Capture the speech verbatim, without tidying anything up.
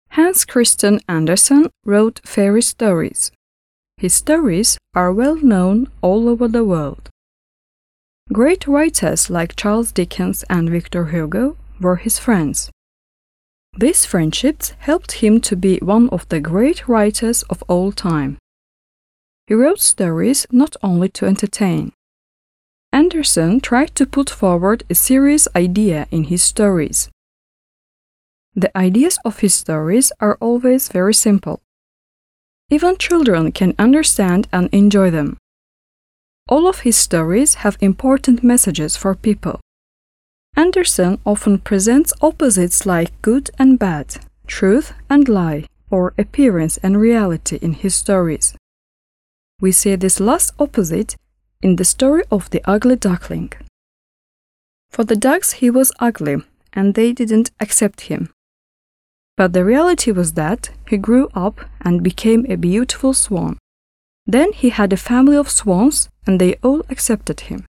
Hans Christian Andersen wrote fairy stories. His stories are well known all over the world. Great writers like Charles Dickens and Victor Hugo were his friends. These friendships helped him to be one of the great writers of all time. He wrote stories not only to entertain. Andersen tried to put forward a serious idea in his stories. The ideas of his stories are always very simple. Even children can understand and enjoy them. All of his stories have important messages for people. Andersen often presents opposites like good and bad, truth and lie, or appearance and reality in his stories. We see this last opposite in the story of the ugly duckling. For the ducks he was ugly, and they didn't accept him. But the reality was that he grew up and became a beautiful swan. Then he had a family of swans, and they all accepted him.